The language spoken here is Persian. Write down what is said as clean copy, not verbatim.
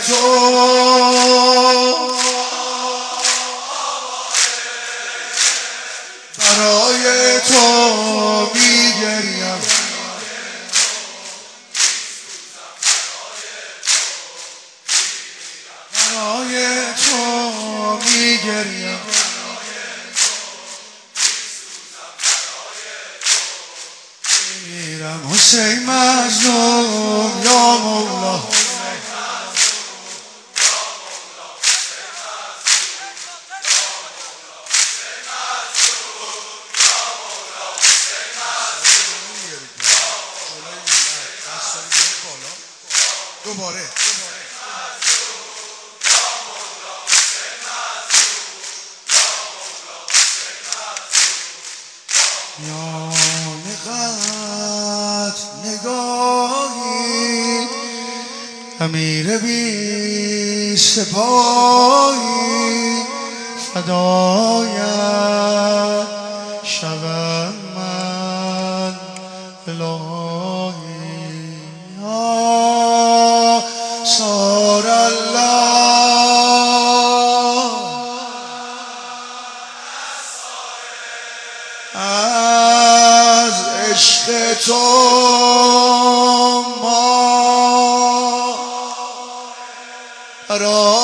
برای تو میگریم، برای تو میگریم. میرم حسین مظلوم یا مولا، دوباره میان قد نگاهی امیر بی سپاهی فدایت شوم من الهی. صار الله از عشق تو ما را